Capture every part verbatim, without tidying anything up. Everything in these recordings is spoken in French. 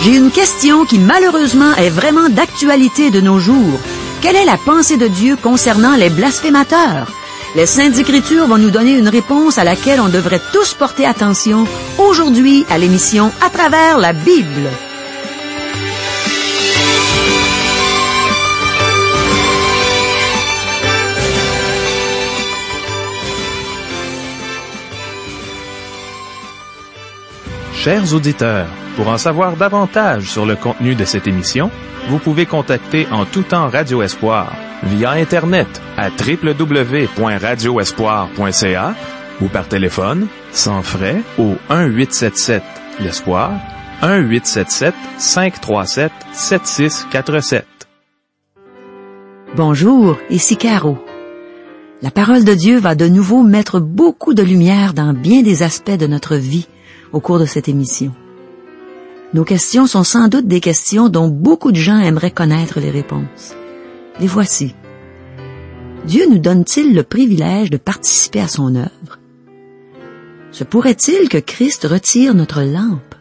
J'ai une question qui malheureusement est vraiment d'actualité de nos jours. Quelle est la pensée de Dieu concernant les blasphémateurs? Les Saintes Écritures vont nous donner une réponse à laquelle on devrait tous porter attention aujourd'hui à l'émission À travers la Bible. Chers auditeurs, pour en savoir davantage sur le contenu de cette émission, vous pouvez contacter en tout temps Radio Espoir via Internet à w w w point radio espoir point c a ou par téléphone, sans frais, au un huit sept sept l'Espoir, un huit sept sept cinq trois sept sept six quatre sept. Bonjour, ici Caro. La parole de Dieu va de nouveau mettre beaucoup de lumière dans bien des aspects de notre vie au cours de cette émission. Nos questions sont sans doute des questions dont beaucoup de gens aimeraient connaître les réponses. Les voici. Dieu nous donne-t-il le privilège de participer à son œuvre? Se pourrait-il que Christ retire notre lampe?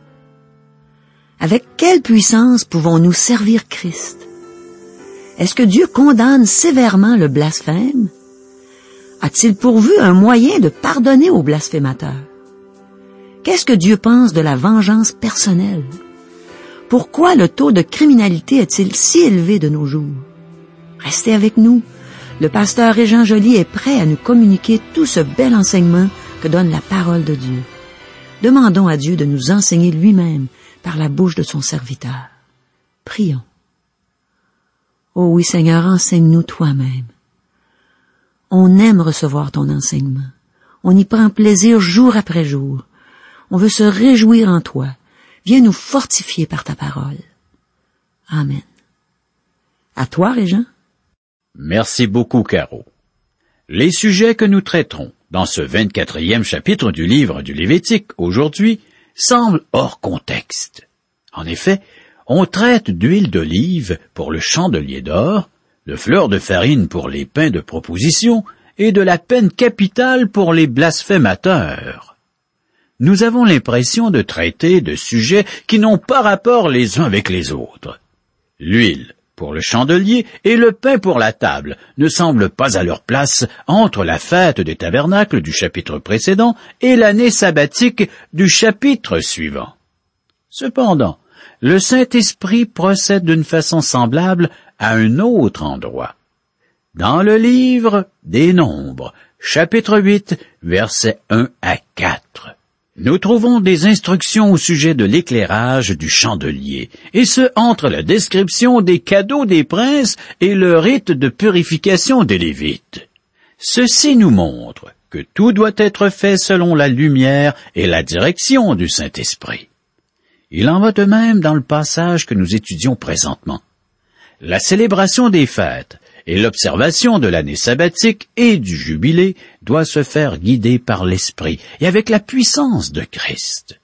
Avec quelle puissance pouvons-nous servir Christ? Est-ce que Dieu condamne sévèrement le blasphème? A-t-il pourvu un moyen de pardonner aux blasphémateurs? Qu'est-ce que Dieu pense de la vengeance personnelle? Pourquoi le taux de criminalité est-il si élevé de nos jours? Restez avec nous. Le pasteur Régent Joly est prêt à nous communiquer tout ce bel enseignement que donne la parole de Dieu. Demandons à Dieu de nous enseigner lui-même par la bouche de son serviteur. Prions. Oh oui, Seigneur, enseigne-nous toi-même. On aime recevoir ton enseignement. On y prend plaisir jour après jour. On veut se réjouir en toi. Viens nous fortifier par ta parole. Amen. À toi, Régent. Merci beaucoup, Caro. Les sujets que nous traiterons dans ce vingt-quatrième chapitre du livre du Lévitique aujourd'hui semblent hors contexte. En effet, on traite d'huile d'olive pour le chandelier d'or, de fleurs de farine pour les pains de proposition et de la peine capitale pour les blasphémateurs. Nous avons l'impression de traiter de sujets qui n'ont pas rapport les uns avec les autres. L'huile pour le chandelier et le pain pour la table ne semblent pas à leur place entre la fête des tabernacles du chapitre précédent et l'année sabbatique du chapitre suivant. Cependant, le Saint-Esprit procède d'une façon semblable à un autre endroit. Dans le livre des Nombres, chapitre huit, versets un à quatre. Nous trouvons des instructions au sujet de l'éclairage du chandelier, et ce entre la description des cadeaux des princes et le rite de purification des Lévites. Ceci nous montre que tout doit être fait selon la lumière et la direction du Saint-Esprit. Il en va de même dans le passage que nous étudions présentement. La célébration des fêtes et l'observation de l'année sabbatique et du jubilé doit se faire guider par l'Esprit et avec la puissance de Christ.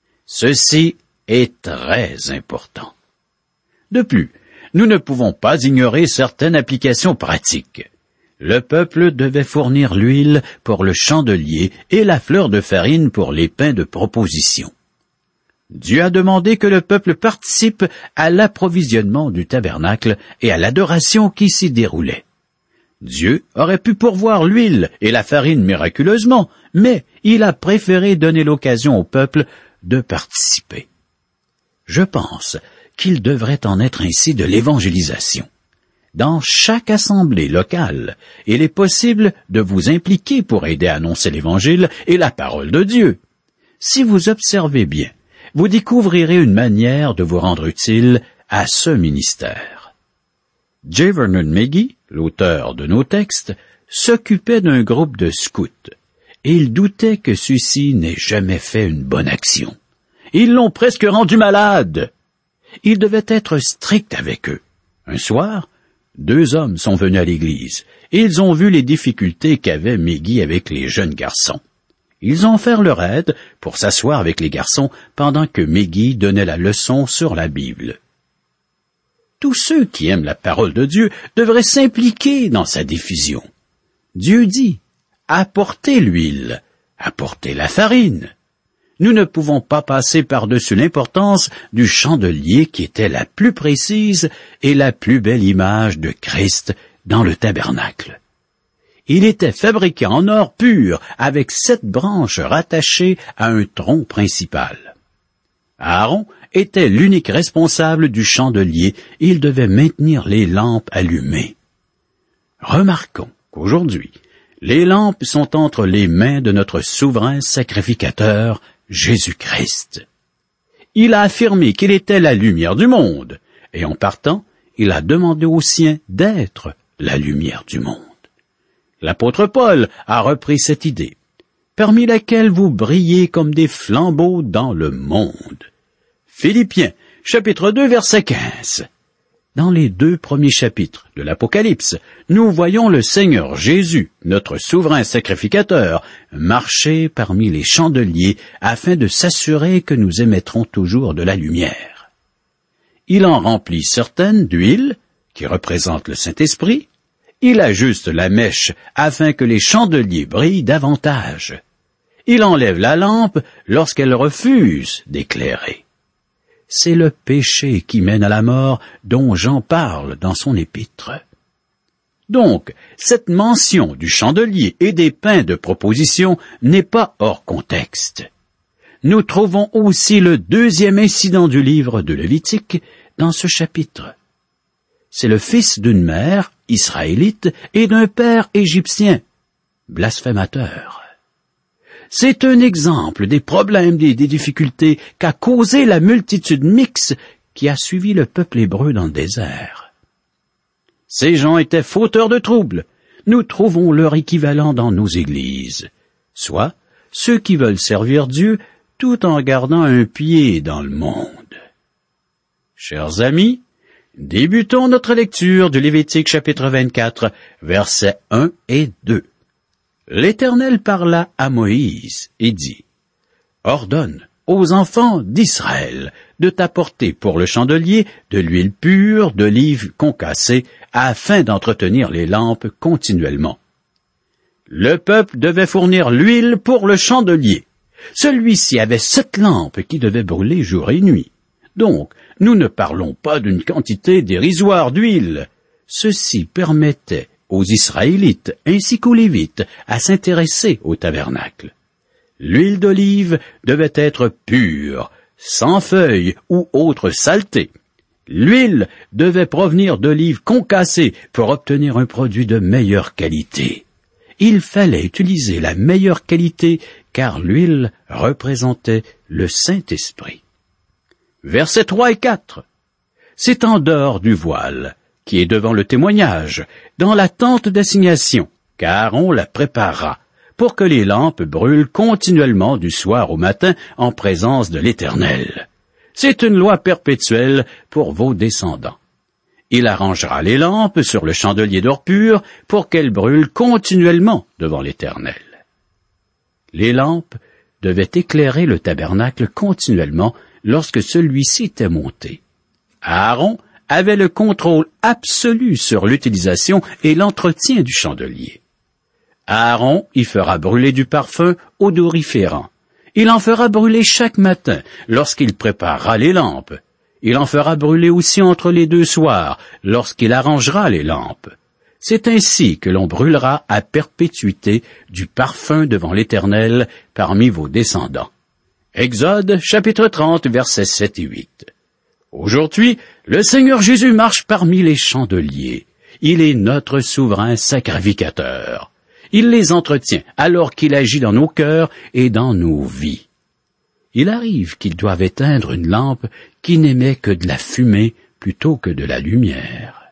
Ceci est très important. De plus, nous ne pouvons pas ignorer certaines applications pratiques. Le peuple devait fournir l'huile pour le chandelier et la fleur de farine pour les pains de proposition. Dieu a demandé que le peuple participe à l'approvisionnement du tabernacle et à l'adoration qui s'y déroulait. Dieu aurait pu pourvoir l'huile et la farine miraculeusement, mais il a préféré donner l'occasion au peuple de participer. Je pense qu'il devrait en être ainsi de l'évangélisation. Dans chaque assemblée locale, il est possible de vous impliquer pour aider à annoncer l'Évangile et la parole de Dieu. Si vous observez bien, vous découvrirez une manière de vous rendre utile à ce ministère. J. Vernon McGee, l'auteur de nos textes, s'occupait d'un groupe de scouts, et il doutait que ceux-ci n'aient jamais fait une bonne action. Ils l'ont presque rendu malade. Il devait être strict avec eux. Un soir, deux hommes sont venus à l'église, et ils ont vu les difficultés qu'avait McGee avec les jeunes garçons. Ils ont offert leur aide pour s'asseoir avec les garçons pendant que McGee donnait la leçon sur la Bible. Tous ceux qui aiment la parole de Dieu devraient s'impliquer dans sa diffusion. Dieu dit « Apportez l'huile, apportez la farine ». nous ne pouvons pas passer par-dessus l'importance du chandelier qui était la plus précise et la plus belle image de Christ dans le tabernacle. Il était fabriqué en or pur avec sept branches rattachées à un tronc principal. Aaron était l'unique responsable du chandelier et il devait maintenir les lampes allumées. Remarquons qu'aujourd'hui, les lampes sont entre les mains de notre souverain sacrificateur, Jésus-Christ. Il a affirmé qu'il était la lumière du monde, et en partant, il a demandé aux siens d'être la lumière du monde. L'apôtre Paul a repris cette idée, parmi laquelle vous brillez comme des flambeaux dans le monde. Philippiens, chapitre deux, verset quinze. Dans les deux premiers chapitres de l'Apocalypse, nous voyons le Seigneur Jésus, notre souverain sacrificateur, marcher parmi les chandeliers afin de s'assurer que nous émettrons toujours de la lumière. Il en remplit certaines d'huile, qui représente le Saint-Esprit. Il ajuste la mèche afin que les chandeliers brillent davantage. Il enlève la lampe lorsqu'elle refuse d'éclairer. C'est le péché qui mène à la mort dont Jean parle dans son épître. Donc, cette mention du chandelier et des pains de proposition n'est pas hors contexte. Nous trouvons aussi le deuxième incident du livre de Lévitique dans ce chapitre. C'est le fils d'une mère israélite et d'un père égyptien, blasphémateur. C'est un exemple des problèmes et des difficultés qu'a causé la multitude mixte qui a suivi le peuple hébreu dans le désert. Ces gens étaient fauteurs de troubles. Nous trouvons leur équivalent dans nos églises, soit ceux qui veulent servir Dieu tout en gardant un pied dans le monde. Chers amis, débutons notre lecture du Lévitique chapitre vingt-quatre, versets un et deux. L'Éternel parla à Moïse et dit, « Ordonne aux enfants d'Israël de t'apporter pour le chandelier de l'huile pure d'olive concassée afin d'entretenir les lampes continuellement. » Le peuple devait fournir l'huile pour le chandelier. Celui-ci avait sept lampes qui devaient brûler jour et nuit. Donc, nous ne parlons pas d'une quantité dérisoire d'huile. Ceci permettait aux Israélites ainsi qu'aux Lévites à s'intéresser au tabernacle. L'huile d'olive devait être pure, sans feuilles ou autre saleté. L'huile devait provenir d'olives concassées pour obtenir un produit de meilleure qualité. Il fallait utiliser la meilleure qualité car l'huile représentait le Saint-Esprit. Versets trois et quatre. C'est en dehors du voile, qui est devant le témoignage, dans la tente d'assignation, qu'Aaron la préparera, pour que les lampes brûlent continuellement du soir au matin en présence de l'Éternel. C'est une loi perpétuelle pour vos descendants. Il arrangera les lampes sur le chandelier d'or pur pour qu'elles brûlent continuellement devant l'Éternel. Les lampes devaient éclairer le tabernacle continuellement lorsque celui-ci était monté. Aaron avait le contrôle absolu sur l'utilisation et l'entretien du chandelier. Aaron y fera brûler du parfum odoriférant. Il en fera brûler chaque matin lorsqu'il préparera les lampes. Il en fera brûler aussi entre les deux soirs lorsqu'il arrangera les lampes. C'est ainsi que l'on brûlera à perpétuité du parfum devant l'Éternel parmi vos descendants. Exode, chapitre trente, versets sept et huit. Aujourd'hui, le Seigneur Jésus marche parmi les chandeliers. Il est notre souverain sacrificateur. Il les entretient alors qu'il agit dans nos cœurs et dans nos vies. Il arrive qu'ils doivent éteindre une lampe qui n'émet que de la fumée plutôt que de la lumière.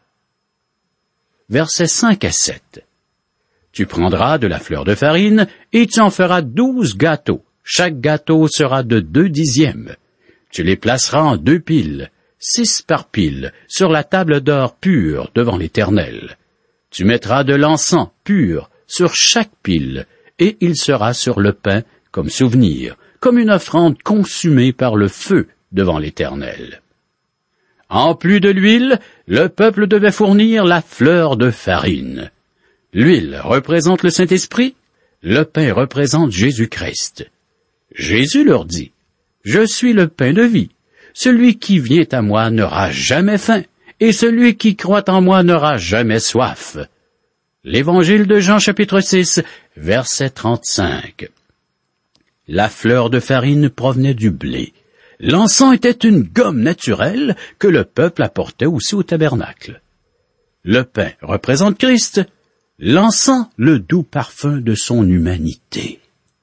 Versets cinq à sept. Tu prendras de la fleur de farine et tu en feras douze gâteaux. Chaque gâteau sera de deux dixièmes. Tu les placeras en deux piles, six par pile, sur la table d'or pure devant l'Éternel. Tu mettras de l'encens pur sur chaque pile, et il sera sur le pain comme souvenir, comme une offrande consumée par le feu devant l'Éternel. En plus de l'huile, le peuple devait fournir la fleur de farine. L'huile représente le Saint-Esprit, le pain représente Jésus-Christ. Jésus leur dit, « Je suis le pain de vie. Celui qui vient à moi n'aura jamais faim, et celui qui croit en moi n'aura jamais soif. » L'Évangile de Jean chapitre six, verset trente-cinq. La fleur de farine provenait du blé. L'encens était une gomme naturelle que le peuple apportait aussi au tabernacle. Le pain représente Christ, l'encens le doux parfum de son humanité.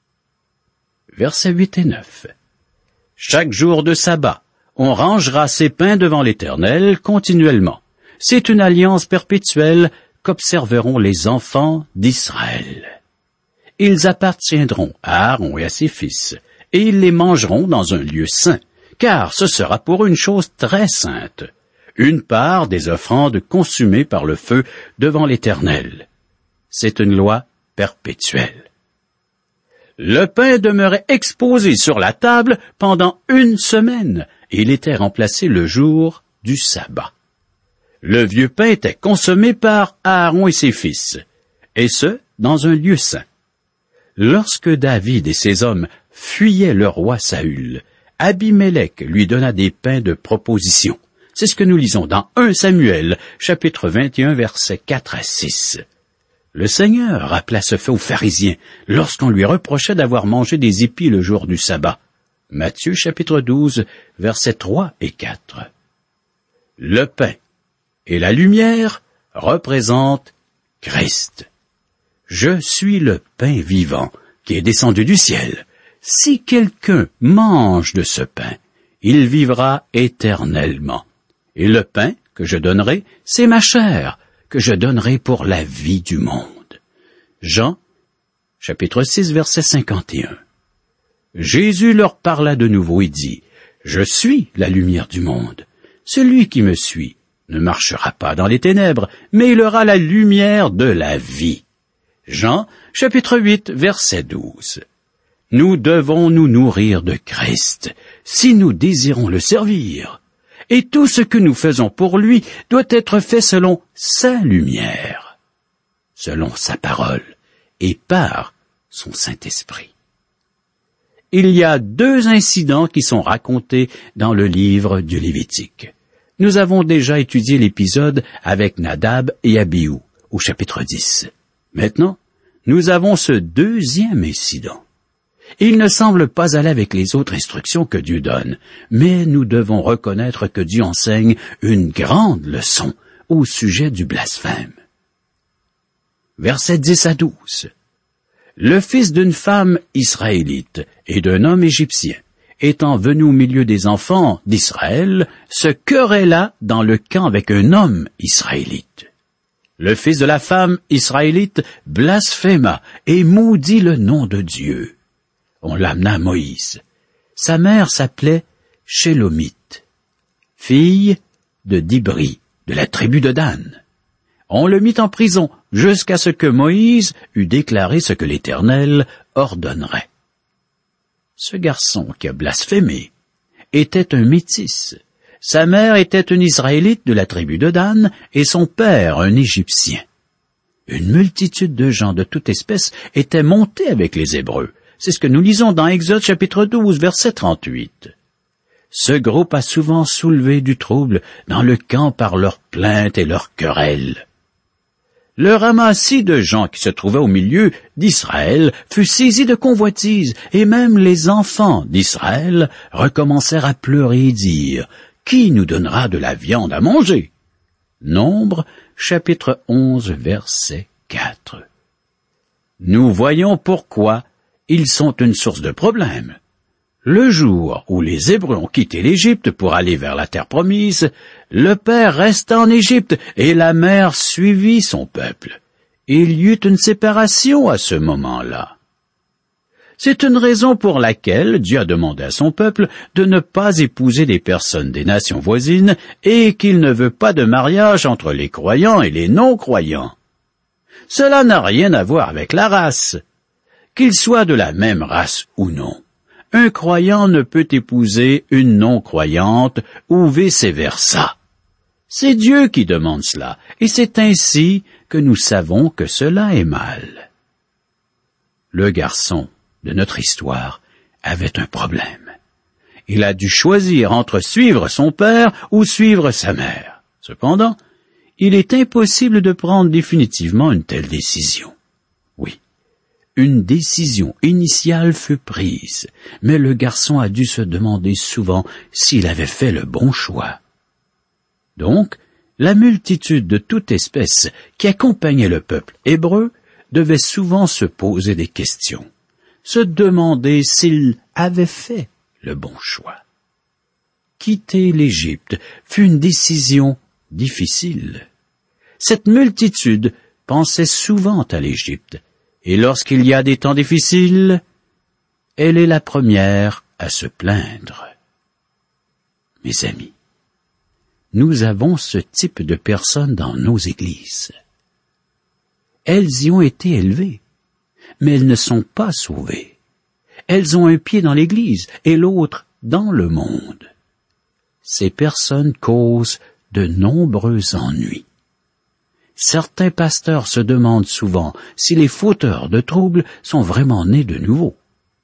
Versets huit et neuf. Chaque jour de sabbat, on rangera ses pains devant l'Éternel continuellement. C'est une alliance perpétuelle qu'observeront les enfants d'Israël. Ils appartiendront à Aaron et à ses fils, et ils les mangeront dans un lieu saint, car ce sera pour une chose très sainte, une part des offrandes consumées par le feu devant l'Éternel. C'est une loi perpétuelle. Le pain demeurait exposé sur la table pendant une semaine, et il était remplacé le jour du sabbat. Le vieux pain était consommé par Aaron et ses fils, et ce, dans un lieu saint. Lorsque David et ses hommes fuyaient le roi Saül, Abimélec lui donna des pains de proposition. C'est ce que nous lisons dans un Samuel, chapitre vingt et un, versets quatre à six. Le Seigneur rappela ce fait aux pharisiens lorsqu'on lui reprochait d'avoir mangé des épis le jour du sabbat. Matthieu, chapitre douze, versets trois et quatre. Le pain et la lumière représentent Christ. Je suis le pain vivant qui est descendu du ciel. Si quelqu'un mange de ce pain, il vivra éternellement. Et le pain que je donnerai, c'est ma chair, que je donnerai pour la vie du monde. Jean, chapitre six, verset cinquante et un. Jésus leur parla de nouveau et dit, « Je suis la lumière du monde. Celui qui me suit ne marchera pas dans les ténèbres, mais il aura la lumière de la vie. » Jean, chapitre huit, verset douze. Nous devons nous nourrir de Christ, si nous désirons le servir. Et tout ce que nous faisons pour lui doit être fait selon sa lumière, selon sa parole, et par son Saint-Esprit. Il y a deux incidents qui sont racontés dans le livre du Lévitique. Nous avons déjà étudié l'épisode avec Nadab et Abihu, au chapitre dix. Maintenant, nous avons ce deuxième incident. Il ne semble pas aller avec les autres instructions que Dieu donne, mais nous devons reconnaître que Dieu enseigne une grande leçon au sujet du blasphème. Versets dix à douze. Le fils d'une femme israélite et d'un homme égyptien, étant venu au milieu des enfants d'Israël, se querella dans le camp avec un homme israélite. Le fils de la femme israélite blasphéma et maudit le nom de Dieu. On l'amena à Moïse. Sa mère s'appelait Shélomite, fille de Dibri, de la tribu de Dan. On le mit en prison jusqu'à ce que Moïse eût déclaré ce que l'Éternel ordonnerait. Ce garçon qui a blasphémé était un métis. Sa mère était une Israélite de la tribu de Dan et son père un Égyptien. Une multitude de gens de toute espèce étaient montés avec les Hébreux. C'est ce que nous lisons dans Exode chapitre douze, verset trente-huit. Ce groupe a souvent soulevé du trouble dans le camp par leurs plaintes et leurs querelles. Le ramassis de gens qui se trouvaient au milieu d'Israël fut saisi de convoitise, et même les enfants d'Israël recommencèrent à pleurer et dire « Qui nous donnera de la viande à manger ?» Nombre, chapitre onze, verset quatre. Nous voyons pourquoi ils sont une source de problème. Le jour où les Hébreux ont quitté l'Égypte pour aller vers la terre promise, le père resta en Égypte et la mère suivit son peuple. Il y eut une séparation à ce moment-là. C'est une raison pour laquelle Dieu a demandé à son peuple de ne pas épouser des personnes des nations voisines et qu'il ne veut pas de mariage entre les croyants et les non-croyants. Cela n'a rien à voir avec la race. Qu'ils soient de la même race ou non. Un croyant ne peut épouser une non-croyante ou vice-versa. C'est Dieu qui demande cela, et c'est ainsi que nous savons que cela est mal. Le garçon de notre histoire avait un problème. Il a dû choisir entre suivre son père ou suivre sa mère. Cependant, il est impossible de prendre définitivement une telle décision. Oui, une décision initiale fut prise, mais le garçon a dû se demander souvent s'il avait fait le bon choix. Donc, la multitude de toute espèce qui accompagnait le peuple hébreu devait souvent se poser des questions, se demander s'il avait fait le bon choix. Quitter l'Égypte fut une décision difficile. Cette multitude pensait souvent à l'Égypte, et lorsqu'il y a des temps difficiles, elle est la première à se plaindre. Mes amis, nous avons ce type de personnes dans nos églises. Elles y ont été élevées, mais elles ne sont pas sauvées. Elles ont un pied dans l'Église et l'autre dans le monde. Ces personnes causent de nombreux ennuis. Certains pasteurs se demandent souvent si les fauteurs de troubles sont vraiment nés de nouveau.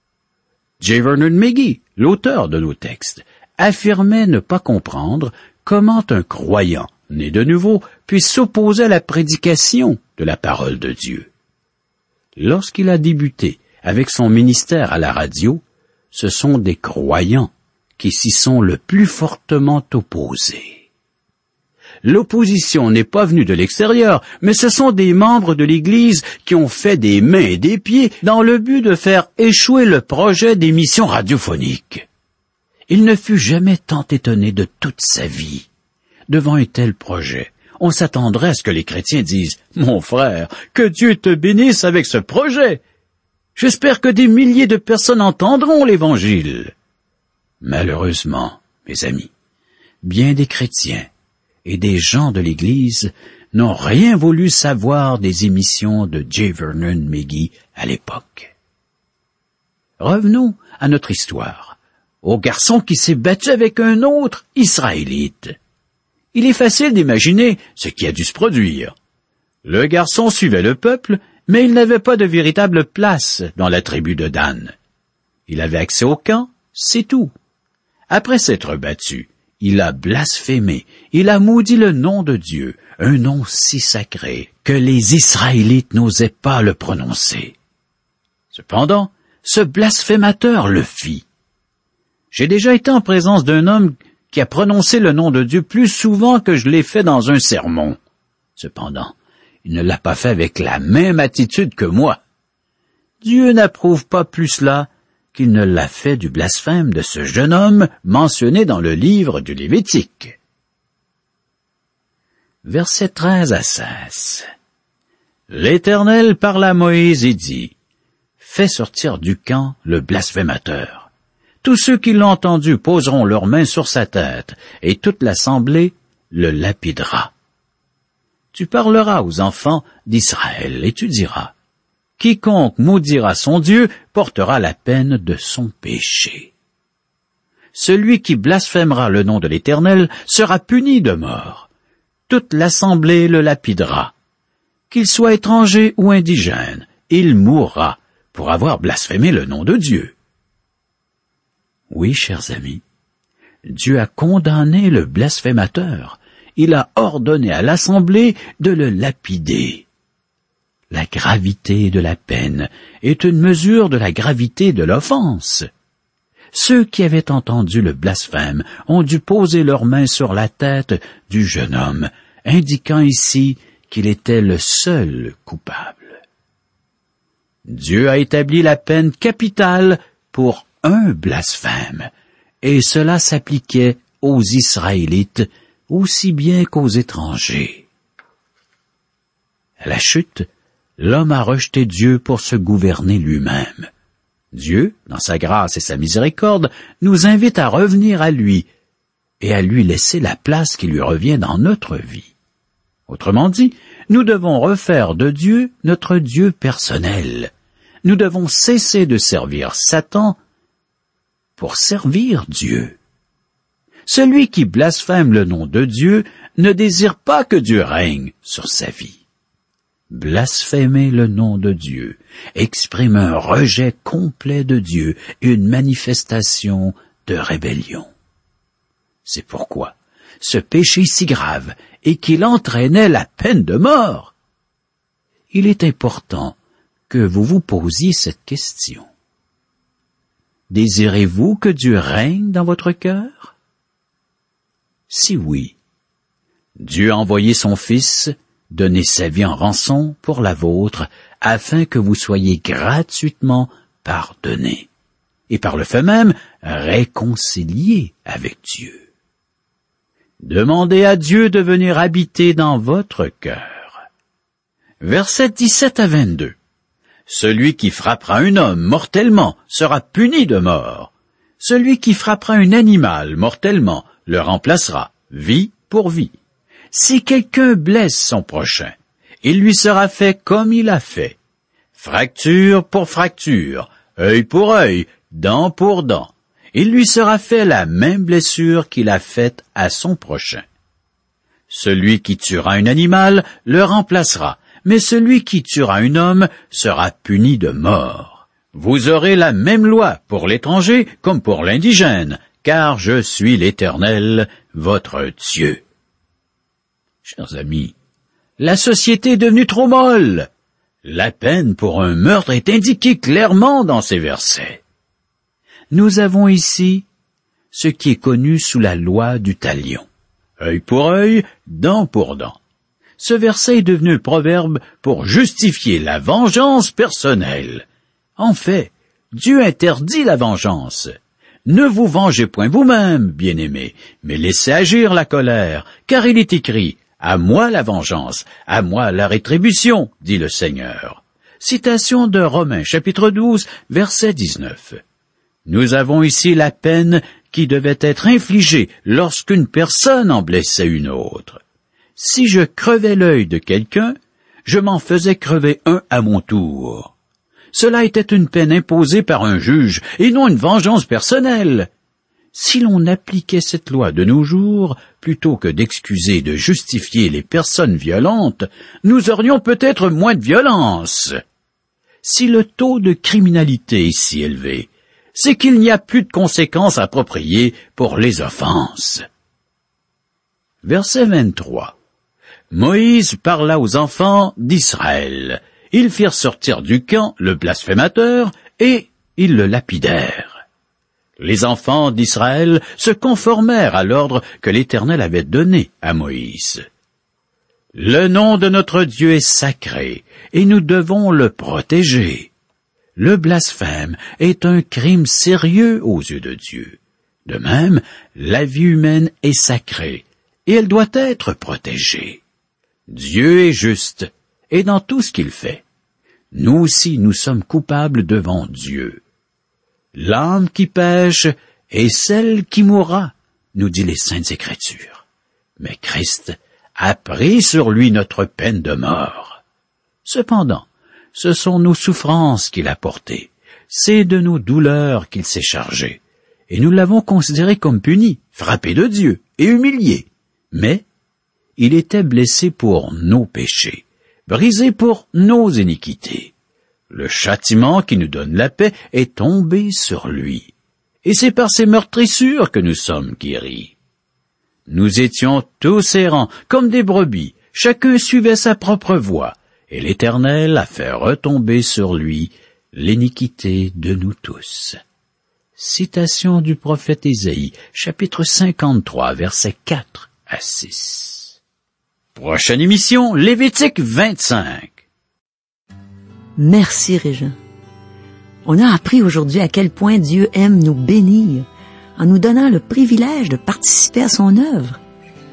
J. Vernon McGee, l'auteur de nos textes, affirmait ne pas comprendre comment un croyant né de nouveau puisse s'opposer à la prédication de la parole de Dieu. Lorsqu'il a débuté avec son ministère à la radio, ce sont des croyants qui s'y sont le plus fortement opposés. L'opposition n'est pas venue de l'extérieur, mais ce sont des membres de l'Église qui ont fait des mains et des pieds dans le but de faire échouer le projet d'émission radiophonique. Il ne fut jamais tant étonné de toute sa vie. Devant un tel projet, on s'attendrait à ce que les chrétiens disent « Mon frère, que Dieu te bénisse avec ce projet! J'espère que des milliers de personnes entendront l'Évangile. » Malheureusement, mes amis, bien des chrétiens et des gens de l'Église n'ont rien voulu savoir des émissions de J. Vernon McGee à l'époque. Revenons à notre histoire, au garçon qui s'est battu avec un autre Israélite. Il est facile d'imaginer ce qui a dû se produire. Le garçon suivait le peuple, mais il n'avait pas de véritable place dans la tribu de Dan. Il avait accès au camp, c'est tout. Après s'être battu, il a blasphémé, il a maudit le nom de Dieu, un nom si sacré que les Israélites n'osaient pas le prononcer. Cependant, ce blasphémateur le fit. J'ai déjà été en présence d'un homme qui a prononcé le nom de Dieu plus souvent que je l'ai fait dans un sermon. Cependant, il ne l'a pas fait avec la même attitude que moi. Dieu n'approuve pas plus cela qu'il ne l'a fait du blasphème de ce jeune homme mentionné dans le livre du Lévitique. Versets treize à seize. L'Éternel parla à Moïse et dit, « Fais sortir du camp le blasphémateur. Tous ceux qui l'ont entendu poseront leurs mains sur sa tête, et toute l'assemblée le lapidera. Tu parleras aux enfants d'Israël, et tu diras, « Quiconque maudira son Dieu portera la peine de son péché. Celui qui blasphémera le nom de l'Éternel sera puni de mort. Toute l'assemblée le lapidera. Qu'il soit étranger ou indigène, il mourra pour avoir blasphémé le nom de Dieu. » Oui, chers amis, Dieu a condamné le blasphémateur. Il a ordonné à l'assemblée de le lapider. La gravité de la peine est une mesure de la gravité de l'offense. Ceux qui avaient entendu le blasphème ont dû poser leurs mains sur la tête du jeune homme, indiquant ici qu'il était le seul coupable. Dieu a établi la peine capitale pour un blasphème, et cela s'appliquait aux Israélites aussi bien qu'aux étrangers. À la chute, l'homme a rejeté Dieu pour se gouverner lui-même. Dieu, dans sa grâce et sa miséricorde, nous invite à revenir à lui et à lui laisser la place qui lui revient dans notre vie. Autrement dit, nous devons refaire de Dieu notre Dieu personnel. Nous devons cesser de servir Satan pour servir Dieu. Celui qui blasphème le nom de Dieu ne désire pas que Dieu règne sur sa vie. Blasphémer le nom de Dieu exprime un rejet complet de Dieu et une manifestation de rébellion. C'est pourquoi ce péché si grave et qu'il entraînait la peine de mort. Il est important que vous vous posiez cette question. Désirez-vous que Dieu règne dans votre cœur? Si oui, Dieu a envoyé son Fils donner sa vie en rançon pour la vôtre, afin que vous soyez gratuitement pardonnés, et par le fait même réconciliés avec Dieu. Demandez à Dieu de venir habiter dans votre cœur. Versets dix-sept à vingt-deux. Celui qui frappera un homme mortellement sera puni de mort. Celui qui frappera un animal mortellement le remplacera, vie pour vie. Si quelqu'un blesse son prochain, il lui sera fait comme il a fait. Fracture pour fracture, œil pour œil, dent pour dent. Il lui sera fait la même blessure qu'il a faite à son prochain. Celui qui tuera un animal le remplacera, mais celui qui tuera un homme sera puni de mort. Vous aurez la même loi pour l'étranger comme pour l'indigène, car je suis l'Éternel, votre Dieu. Chers amis, la société est devenue trop molle. La peine pour un meurtre est indiquée clairement dans ces versets. Nous avons ici ce qui est connu sous la loi du talion. Œil pour œil, dent pour dent. Ce verset est devenu un proverbe pour justifier la vengeance personnelle. En fait, Dieu interdit la vengeance. Ne vous vengez point vous-même, bien-aimés, mais laissez agir la colère, car il est écrit « À moi la vengeance, à moi la rétribution, dit le Seigneur. » Citation de Romains chapitre douze, verset dix-neuf. Nous avons ici la peine qui devait être infligée lorsqu'une personne en blessait une autre. Si je crevais l'œil de quelqu'un, je m'en faisais crever un à mon tour. Cela était une peine imposée par un juge et non une vengeance personnelle. Si l'on appliquait cette loi de nos jours, plutôt que d'excuser et de justifier les personnes violentes, nous aurions peut-être moins de violence. Si le taux de criminalité est si élevé, c'est qu'il n'y a plus de conséquences appropriées pour les offenses. Verset vingt-trois. Moïse parla aux enfants d'Israël. Ils firent sortir du camp le blasphémateur et ils le lapidèrent. Les enfants d'Israël se conformèrent à l'ordre que l'Éternel avait donné à Moïse. Le nom de notre Dieu est sacré et nous devons le protéger. Le blasphème est un crime sérieux aux yeux de Dieu. De même, la vie humaine est sacrée et elle doit être protégée. Dieu est juste et dans tout ce qu'il fait. Nous aussi, nous sommes coupables devant Dieu. L'âme qui pêche est celle qui mourra, nous dit les Saintes Écritures. Mais Christ a pris sur lui notre peine de mort. Cependant, ce sont nos souffrances qu'il a portées, c'est de nos douleurs qu'il s'est chargé, et nous l'avons considéré comme puni, frappé de Dieu et humilié. Mais il était blessé pour nos péchés, brisé pour nos iniquités. Le châtiment qui nous donne la paix est tombé sur lui, et c'est par ses meurtrissures que nous sommes guéris. Nous étions tous errants, comme des brebis, chacun suivait sa propre voie, et l'Éternel a fait retomber sur lui l'iniquité de nous tous. Citation du prophète Ésaïe, chapitre cinquante-trois, versets quatre à six. Prochaine émission, Lévitique vingt-cinq. Merci, Régent. On a appris aujourd'hui à quel point Dieu aime nous bénir en nous donnant le privilège de participer à son œuvre.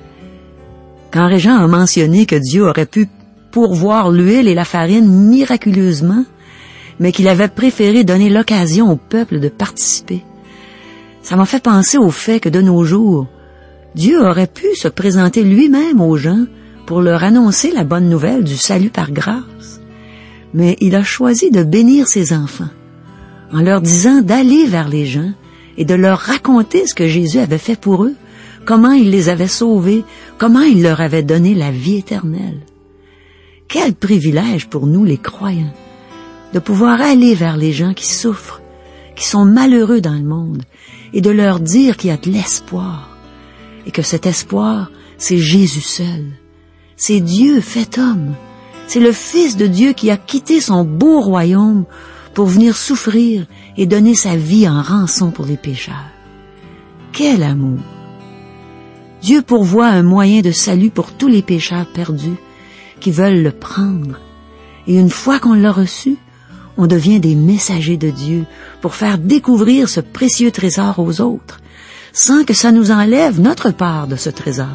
Quand Régent a mentionné que Dieu aurait pu pourvoir l'huile et la farine miraculeusement, mais qu'il avait préféré donner l'occasion au peuple de participer, ça m'a fait penser au fait que de nos jours, Dieu aurait pu se présenter lui-même aux gens pour leur annoncer la bonne nouvelle du salut par grâce. Mais il a choisi de bénir ses enfants, en leur disant d'aller vers les gens et de leur raconter ce que Jésus avait fait pour eux, comment il les avait sauvés, comment il leur avait donné la vie éternelle. Quel privilège pour nous les croyants de pouvoir aller vers les gens qui souffrent, qui sont malheureux dans le monde, et de leur dire qu'il y a de l'espoir, et que cet espoir, c'est Jésus seul. C'est Dieu fait homme. C'est le Fils de Dieu qui a quitté son beau royaume pour venir souffrir et donner sa vie en rançon pour les pécheurs. Quel amour! Dieu pourvoit un moyen de salut pour tous les pécheurs perdus qui veulent le prendre. Et une fois qu'on l'a reçu, on devient des messagers de Dieu pour faire découvrir ce précieux trésor aux autres, sans que ça nous enlève notre part de ce trésor.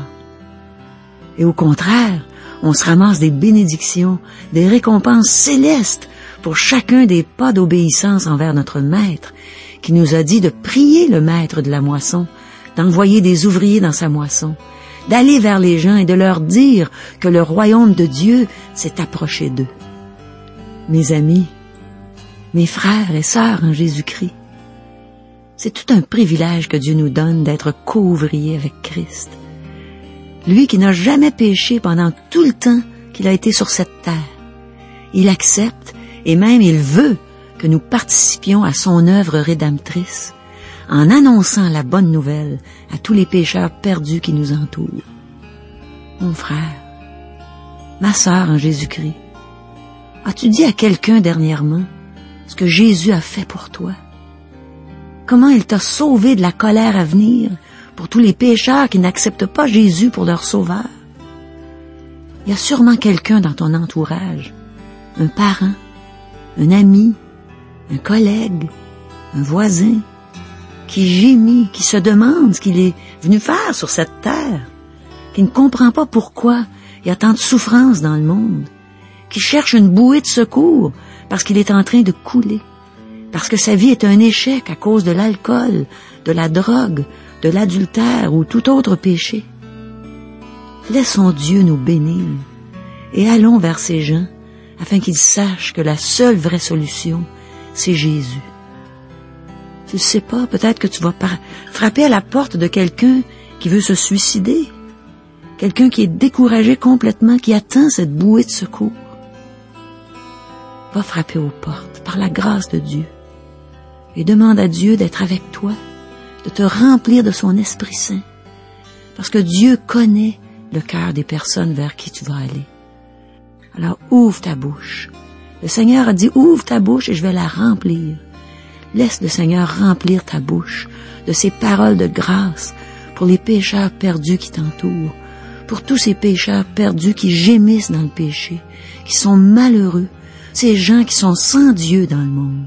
Et au contraire, on se ramasse des bénédictions, des récompenses célestes pour chacun des pas d'obéissance envers notre Maître, qui nous a dit de prier le Maître de la moisson, d'envoyer des ouvriers dans sa moisson, d'aller vers les gens et de leur dire que le royaume de Dieu s'est approché d'eux. Mes amis, mes frères et sœurs en Jésus-Christ, c'est tout un privilège que Dieu nous donne d'être co-ouvriers avec Christ. Lui qui n'a jamais péché pendant tout le temps qu'il a été sur cette terre. Il accepte et même il veut que nous participions à son œuvre rédemptrice en annonçant la bonne nouvelle à tous les pécheurs perdus qui nous entourent. Mon frère, ma sœur en Jésus-Christ, as-tu dit à quelqu'un dernièrement ce que Jésus a fait pour toi? Comment il t'a sauvé de la colère à venir pour tous les pécheurs qui n'acceptent pas Jésus pour leur sauveur? Il y a sûrement quelqu'un dans ton entourage, un parent, un ami, un collègue, un voisin, qui gémit, qui se demande ce qu'il est venu faire sur cette terre, qui ne comprend pas pourquoi il y a tant de souffrance dans le monde, qui cherche une bouée de secours parce qu'il est en train de couler, parce que sa vie est un échec à cause de l'alcool, de la drogue, de l'adultère ou tout autre péché. Laissons Dieu nous bénir et allons vers ces gens afin qu'ils sachent que la seule vraie solution, c'est Jésus. Tu ne sais pas, peut-être que tu vas par- frapper à la porte de quelqu'un qui veut se suicider, quelqu'un qui est découragé complètement, qui attend cette bouée de secours. Va frapper aux portes par la grâce de Dieu et demande à Dieu d'être avec toi, de te remplir de son Esprit Saint, parce que Dieu connaît le cœur des personnes vers qui tu vas aller. Alors ouvre ta bouche. Le Seigneur a dit, ouvre ta bouche et je vais la remplir. Laisse le Seigneur remplir ta bouche de ses paroles de grâce pour les pécheurs perdus qui t'entourent, pour tous ces pécheurs perdus qui gémissent dans le péché, qui sont malheureux, ces gens qui sont sans Dieu dans le monde.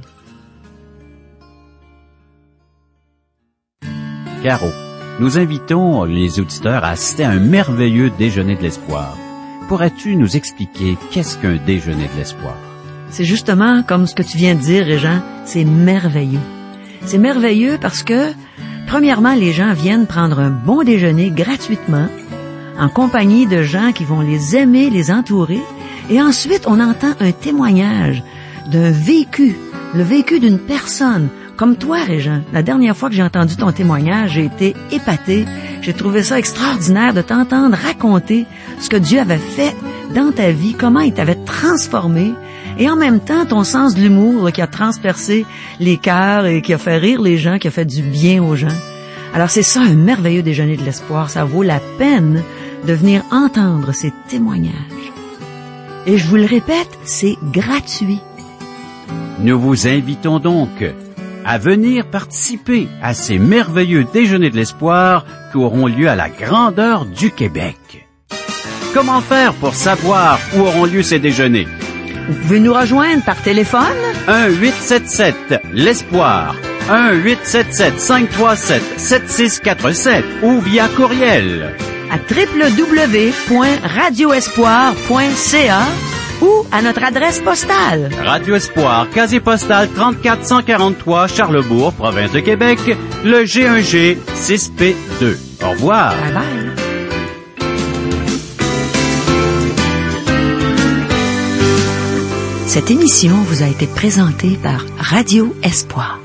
Caro, nous invitons les auditeurs à assister à un merveilleux déjeuner de l'espoir. Pourrais-tu nous expliquer qu'est-ce qu'un déjeuner de l'espoir? C'est justement comme ce que tu viens de dire, Régent, c'est merveilleux. C'est merveilleux parce que, premièrement, les gens viennent prendre un bon déjeuner gratuitement, en compagnie de gens qui vont les aimer, les entourer, et ensuite on entend un témoignage d'un vécu, le vécu d'une personne, comme toi, Régent. La dernière fois que j'ai entendu ton témoignage, j'ai été épatée. J'ai trouvé ça extraordinaire de t'entendre raconter ce que Dieu avait fait dans ta vie, comment il t'avait transformé, et en même temps, ton sens de l'humour là, qui a transpercé les cœurs et qui a fait rire les gens, qui a fait du bien aux gens. Alors c'est ça, un merveilleux déjeuner de l'espoir. Ça vaut la peine de venir entendre ces témoignages. Et je vous le répète, c'est gratuit. Nous vous invitons donc à venir participer à ces merveilleux déjeuners de l'espoir qui auront lieu à la grandeur du Québec. Comment faire pour savoir où auront lieu ces déjeuners? Vous pouvez nous rejoindre par téléphone. un huit sept sept l'espoir. un huit sept sept cinq trois sept sept six quatre sept ou via courriel À w w w point radio espoir point c a ou à notre adresse postale. Radio Espoir, casier postal trente-quatre cent quarante-trois, Charlebourg, province de Québec, le G un G six P deux. Au revoir. Bye bye. Cette émission vous a été présentée par Radio Espoir.